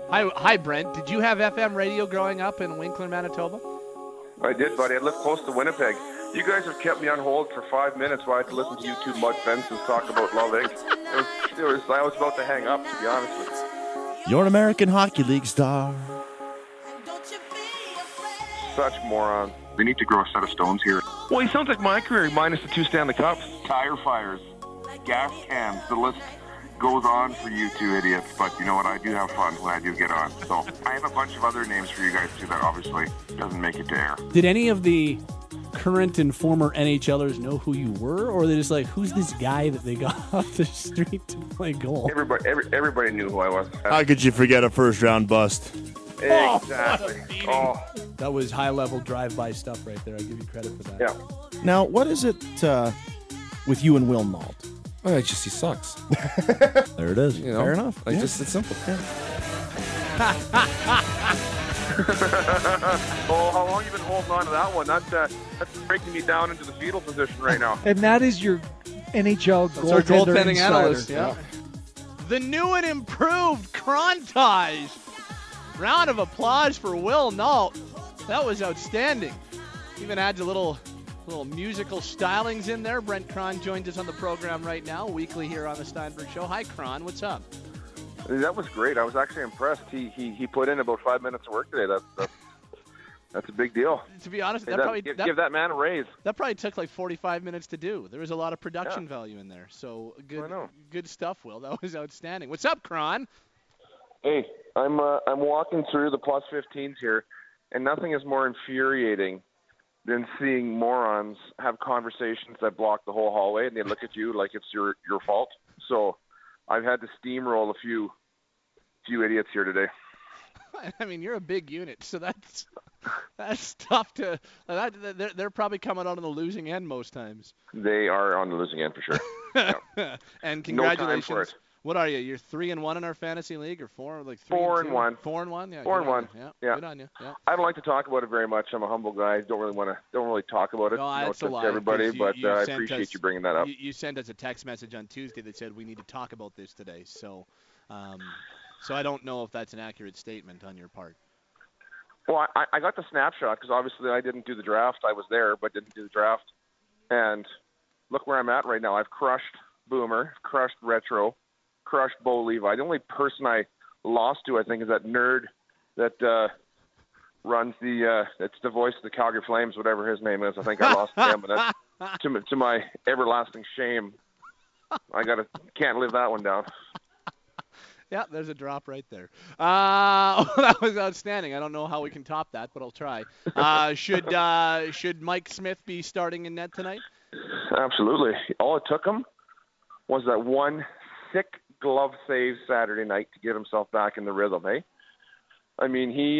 Hi, Brent. Did you have FM radio growing up in Winkler, Manitoba? I did, buddy. I lived close to Winnipeg. You guys have kept me on hold for 5 minutes while I had to listen to you two mud fences talk about Love Inc. I was about to hang up, to be honest with you. You're an American Hockey League star. Such morons. They need to grow a set of stones here. Well, he sounds like my career, minus the 2 Stanley Cups. Tire fires, gas cans, the list goes on for you two idiots, but you know what? I do have fun when I do get on. So I have a bunch of other names for you guys too that obviously doesn't make it to air. Did any of the current and former NHLers know who you were, or are they just like, who's this guy that they got off the street to play goal? Everybody knew who I was. How could you forget a first-round bust? Exactly. Oh. That was high-level drive-by stuff right there. I give you credit for that. Yeah. Now, what is it with you and Will Nault? Well, he sucks. There it is. You know, fair enough. It's simple. Yeah. Oh, how long you been holding on to that one? That's breaking me down into the fetal position right now. And that is your NHL goaltending insider. analyst. Yeah. The new and improved Krontage. Round of applause for Will Nault. That was outstanding. Even adds a little musical stylings in there. Brent Cron joins us on the program right now, weekly here on the Steinberg Show. Hi, Cron. What's up? That was great. I was actually impressed. He put in about 5 minutes of work today. That's a big deal. To be honest, give that man a raise. That probably took like 45 minutes to do. There was a lot of production value in there. So good stuff, Will. That was outstanding. What's up, Cron? Hey, I'm walking through the plus 15s here, and nothing is more infuriating than seeing morons have conversations that block the whole hallway, and they look at you like it's your fault. So I've had to steamroll a few idiots here today. I mean, you're a big unit, so that's tough to. They're probably coming out on the losing end most times. They are on the losing end for sure. Yeah. And congratulations. No time for it. What are you? You're 3-1 in our fantasy league, or 4? Like 4-1. 4-1. Yeah. 4-1. Yeah. Good on you. Yeah. I don't like to talk about it very much. I'm a humble guy. Don't really talk about it. No, that's a lie. Everybody, but I appreciate you bringing that up. You sent us a text message on Tuesday that said we need to talk about this today. So I don't know if that's an accurate statement on your part. Well, I got the snapshot because obviously I didn't do the draft. I was there, but didn't do the draft. And look where I'm at right now. I've crushed Boomer, crushed Retro, crushed Bo Levi. The only person I lost to, I think, is that nerd that runs it's the voice of the Calgary Flames, whatever his name is. I think I lost to him, and that's to my everlasting shame. Can't live that one down. Yeah, there's a drop right there. That was outstanding. I don't know how we can top that, but I'll try. Should Mike Smith be starting in net tonight? Absolutely. All it took him was that one sick glove save Saturday night to get himself back in the rhythm, eh? I mean, he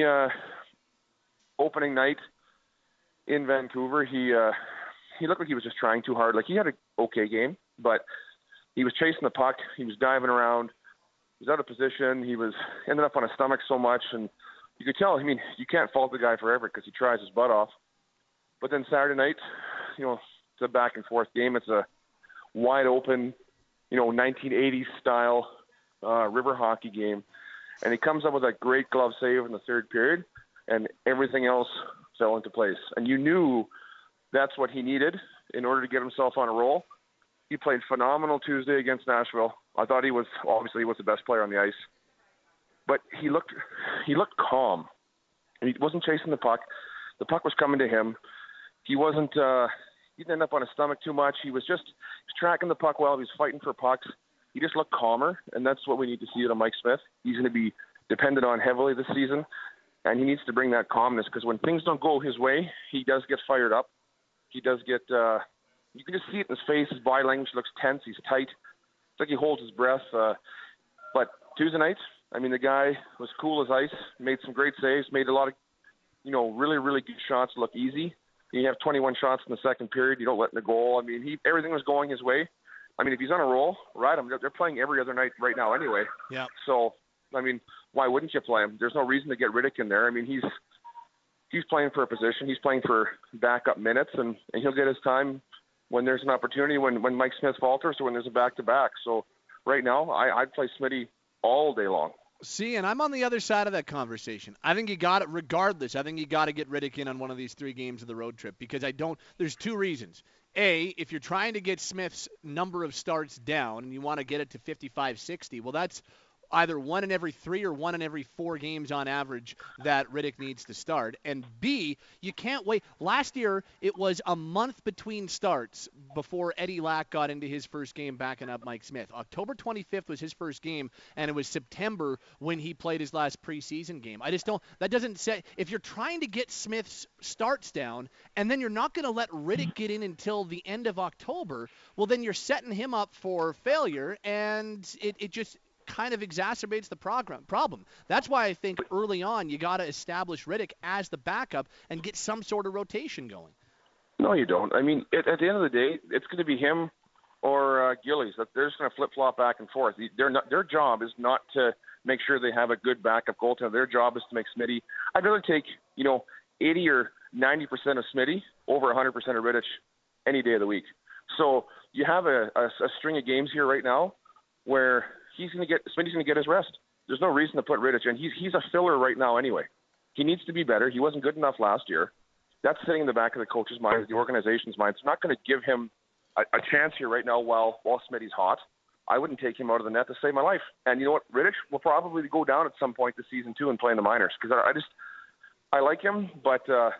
opening night in Vancouver, he looked like he was just trying too hard. Like, he had an okay game, but he was chasing the puck. He was diving around. He was out of position. He was ended up on his stomach so much, and you could tell. I mean, you can't fault the guy forever because he tries his butt off. But then Saturday night, it's a back and forth game. It's a wide open, 1980s style river hockey game, and he comes up with that great glove save in the third period, and everything else fell into place. And you knew that's what he needed in order to get himself on a roll. He played phenomenal Tuesday against Nashville. I thought he was the best player on the ice, but he looked calm. He wasn't chasing the puck. The puck was coming to him. He wasn't. He didn't end up on his stomach too much. He was tracking the puck well. He was fighting for pucks. He just looked calmer, and that's what we need to see out of Mike Smith. He's going to be depended on heavily this season, and he needs to bring that calmness because when things don't go his way, he does get fired up. He does get. You can just see it in his face. His body language looks tense. He's tight. It's like he holds his breath. But Tuesday night, I mean, the guy was cool as ice, made some great saves, made a lot of, really, really good shots look easy. You have 21 shots in the second period. You don't let in a goal. I mean, everything was going his way. I mean, if he's on a roll, ride him. They're playing every other night right now anyway. Yeah. So, I mean, why wouldn't you play him? There's no reason to get Riddick in there. I mean, he's playing for a position. He's playing for backup minutes, and he'll get his time when there's an opportunity, when Mike Smith falters or when there's a back-to-back. So right now, I'd play Smitty all day long. See, and I'm on the other side of that conversation. I think you got it regardless. I think you got to get Riddick in on one of these 3 games of the road trip because I don't. There's 2 reasons. A, if you're trying to get Smith's number of starts down and you want to get it to 55, 60, well, that's either 1 in every 3 or 1 in every 4 games on average that Riddick needs to start. And B, you can't wait. Last year, it was a month between starts before Eddie Lack got into his first game backing up Mike Smith. October 25th was his first game, and it was September when he played his last preseason game. I just don't. That doesn't say. If you're trying to get Smith's starts down, and then you're not going to let Riddick get in until the end of October, well, then you're setting him up for failure, and it just kind of exacerbates the problem. That's why I think early on you got to establish Riddick as the backup and get some sort of rotation going. No, you don't. I mean, at the end of the day, it's going to be him or Gillies. They're just going to flip-flop back and forth. Their job is not to make sure they have a good backup goaltender. Their job is to make Smitty. I'd rather take 80 or 90% of Smitty over 100% of Rittich any day of the week. So you have a string of games here right now where Smitty's going to get his rest. There's no reason to put Rittich in. He's a filler right now anyway. He needs to be better. He wasn't good enough last year. That's sitting in the back of the coach's mind, the organization's mind. It's not going to give him a chance here right now while Smitty's hot. I wouldn't take him out of the net to save my life. And you know what? Rittich will probably go down at some point this season too and play in the minors because I like him, but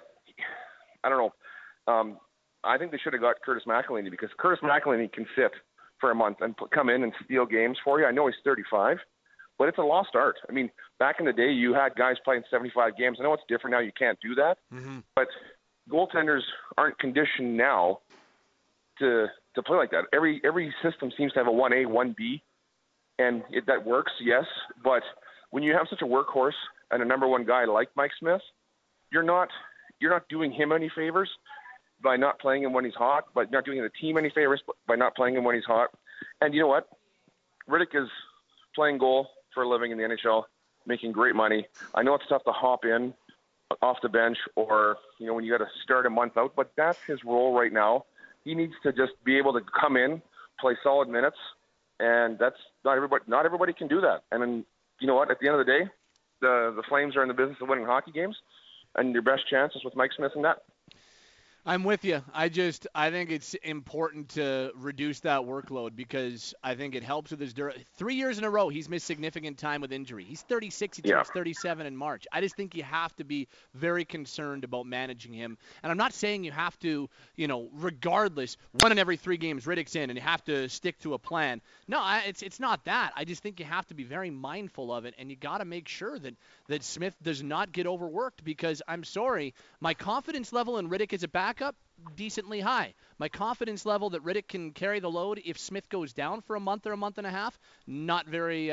I don't know. I think they should have got Curtis McElhinney because Curtis McElhinney can sit for a month and come in and steal games for you. I know he's 35, but it's a lost art. I mean, back in the day, you had guys playing 75 games. I know it's different now. You can't do that. Mm-hmm. But goaltenders aren't conditioned now to play like that. Every system seems to have a 1A, 1B, and that works, yes. But when you have such a workhorse and a number one guy like Mike Smith, you're not doing him any favors by not playing him when he's hot, but not doing the team any favors by not playing him when he's hot. And you know what? Riddick is playing goal for a living in the NHL, making great money. I know it's tough to hop in off the bench or, when you got to start a month out, but that's his role right now. He needs to just be able to come in, play solid minutes, and that's not everybody can do that. And then, you know what? At the end of the day, the Flames are in the business of winning hockey games, and your best chance is with Mike Smith in that. I'm with you. I think it's important to reduce that workload because I think it helps with his 3 years in a row, he's missed significant time with injury. He's 36. He turns 37 in March. I just think you have to be very concerned about managing him. And I'm not saying you have to, regardless, 1 in every 3 games Riddick's in and you have to stick to a plan. No, it's not that. I just think you have to be very mindful of it, and you got to make sure that Smith does not get overworked because I'm sorry, my confidence level in Riddick as a backup, decently high. My confidence level that Riddick can carry the load if Smith goes down for a month or a month and a half, not very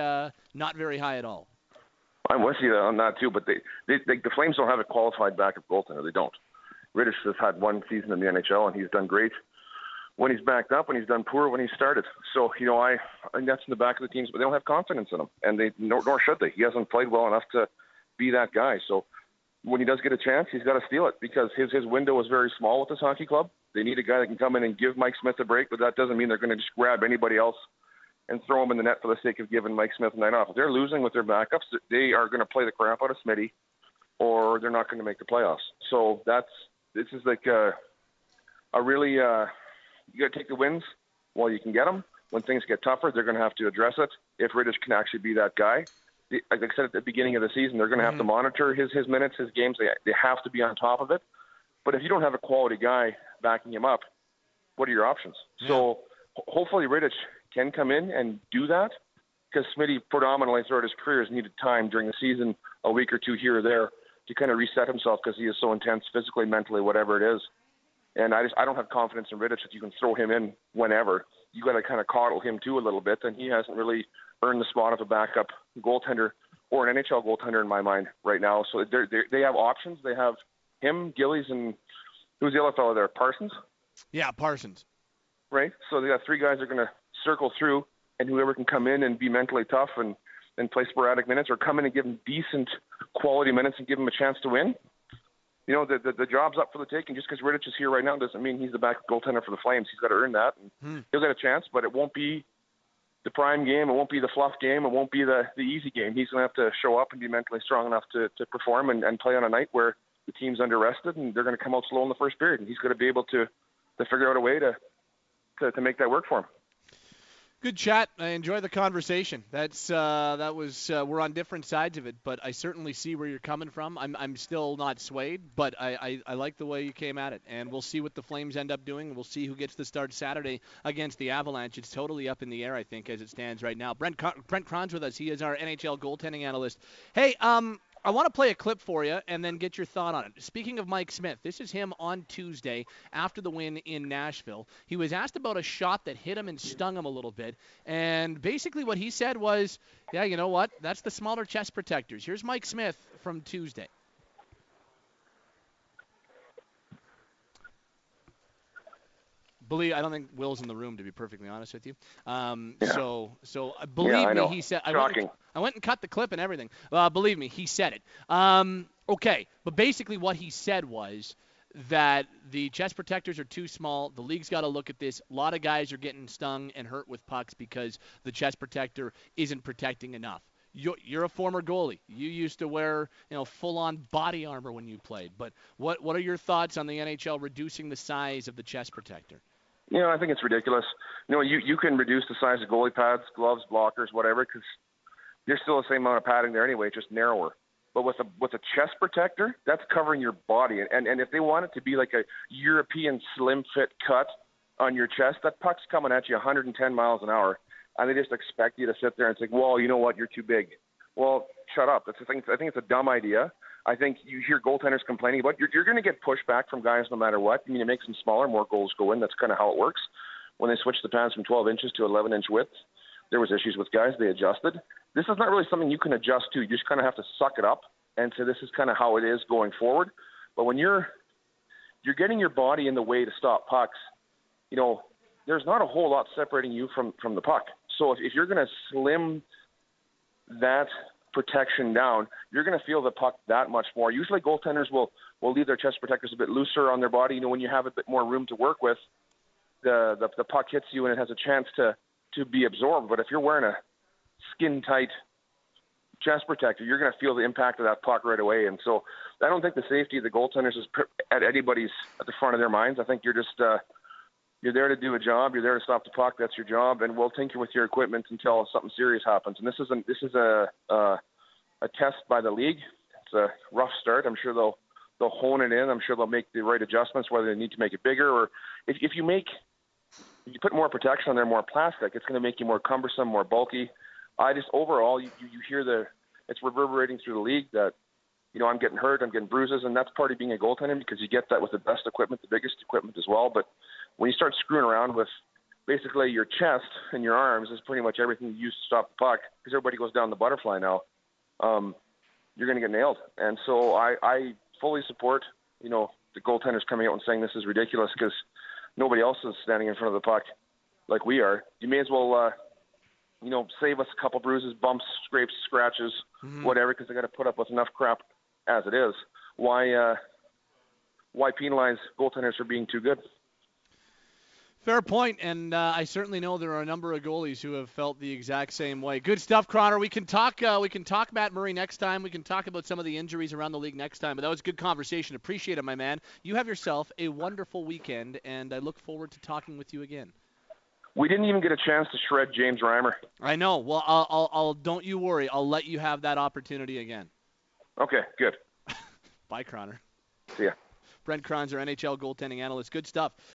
high at all. I'm with you on that too, but the Flames don't have a qualified backup goaltender. They don't. Rittich has had 1 season in the NHL, and he's done great when he's backed up, and he's done poor when he started. So, I think that's in the back of the teams, but they don't have confidence in him, and nor should they. He hasn't played well enough to be that guy. So when he does get a chance, he's got to steal it because his window is very small with this hockey club. They need a guy that can come in and give Mike Smith a break, but that doesn't mean they're going to just grab anybody else and throw him in the net for the sake of giving Mike Smith a night off. If they're losing with their backups, they are going to play the crap out of Smitty, or they're not going to make the playoffs. So this is like a really you got to take the wins while you can get them. When things get tougher, they're going to have to address it. If Rittich can actually be that guy. Like I said at the beginning of the season, they're going to have to monitor his minutes, his games. They have to be on top of it. But if you don't have a quality guy backing him up, what are your options? Yeah. So hopefully Rittich can come in and do that because Smitty predominantly throughout his career has needed time during the season, a week or two here or there, to kind of reset himself because he is so intense physically, mentally, whatever it is. And I don't have confidence in Rittich that you can throw him in whenever. You got to kind of coddle him too a little bit, and he hasn't really earned the spot of a backup goaltender or an NHL goaltender in my mind right now. So they have options. They have him, Gillies, and who's the other fellow there? Parsons? Yeah, Parsons. Right? So they got 3 guys that are going to circle through, and whoever can come in and be mentally tough and play sporadic minutes or come in and give them decent quality minutes and give them a chance to win. The job's up for the taking. Just because Rittich is here right now doesn't mean he's the backup goaltender for the Flames. He's got to earn that. And he'll get a chance, but it won't be the prime game. It won't be the fluff game. It won't be the easy game. He's going to have to show up and be mentally strong enough to perform and play on a night where the team's under-rested and they're going to come out slow in the first period. And he's going to be able to figure out a way to make that work for him. Good chat. I enjoy the conversation. That was we're on different sides of it, but I certainly see where you're coming from. I'm still not swayed, but I like the way you came at it, and we'll see what the Flames end up doing. We'll see who gets the start Saturday against the Avalanche. It's totally up in the air, I think, as it stands right now. Brent Cron's with us. He is our NHL goaltending analyst. Hey, I want to play a clip for you and then get your thought on it. Speaking of Mike Smith, this is him on Tuesday after the win in Nashville. He was asked about a shot that hit him and stung him a little bit, and basically what he said was, yeah, you know what? That's the smaller chest protectors. Here's Mike Smith from Tuesday. I don't think Will's in the room, to be perfectly honest with you. So believe me, he said. I went and cut the clip and everything. Believe me, he said it. Okay, but basically what he said was that the chest protectors are too small. The league's got to look at this. A lot of guys are getting stung and hurt with pucks because the chest protector isn't protecting enough. You're a former goalie. You used to wear, full-on body armor when you played. But what are your thoughts on the NHL reducing the size of the chest protector? I think it's ridiculous. You can reduce the size of goalie pads, gloves, blockers, whatever, because you're still the same amount of padding there anyway, just narrower. But with a chest protector, that's covering your body. And if they want it to be like a European slim fit cut on your chest, that puck's coming at you 110 miles an hour, and they just expect you to sit there and say, well, you know what, you're too big. Well, shut up. I think it's a dumb idea. I think you hear goaltenders complaining about you're going to get pushback from guys no matter what. I mean, it makes them smaller, more goals go in. That's kind of how it works. When they switched the pads from 12 inches to 11-inch width, there was issues with guys. They adjusted. This is not really something you can adjust to. You just kind of have to suck it up and say this is kind of how it is going forward. But when you're getting your body in the way to stop pucks, there's not a whole lot separating you from the puck. So if you're going to slim that protection down, you're going to feel the puck that much more. Usually goaltenders will leave their chest protectors a bit looser on their body. When you have a bit more room to work with, the puck hits you and it has a chance to be absorbed. But if you're wearing a skin-tight chest protector, you're going to feel the impact of that puck right away. And so I don't think the safety of the goaltenders is at the front of their minds. I think you're just you're there to do a job. You're there to stop the puck. That's your job, and we'll tinker with your equipment until something serious happens. And this is a test by the league. It's a rough start. I'm sure they'll hone it in. I'm sure they'll make the right adjustments, whether they need to make it bigger or if you put more protection on there, more plastic, it's going to make you more cumbersome, more bulky. Overall, you hear it's reverberating through the league that, I'm getting hurt, I'm getting bruises, and that's part of being a goaltender because you get that with the best equipment, the biggest equipment as well. But when you start screwing around with basically your chest and your arms is pretty much everything you use to stop the puck because everybody goes down the butterfly now, you're going to get nailed. And so I fully support, the goaltenders coming out and saying this is ridiculous because nobody else is standing in front of the puck like we are. You may as well, save us a couple bruises, bumps, scrapes, scratches, whatever, because they got to put up with enough crap as it is. Why penalize goaltenders for being too good? Fair point, and I certainly know there are a number of goalies who have felt the exact same way. Good stuff, Croner. We can talk Matt Murray next time. We can talk about some of the injuries around the league next time. But that was good conversation. Appreciate it, my man. You have yourself a wonderful weekend, and I look forward to talking with you again. We didn't even get a chance to shred James Reimer. I know. Well, I'll don't you worry. I'll let you have that opportunity again. Okay, good. Bye, Croner. See ya. Brent Cron's our NHL goaltending analyst. Good stuff.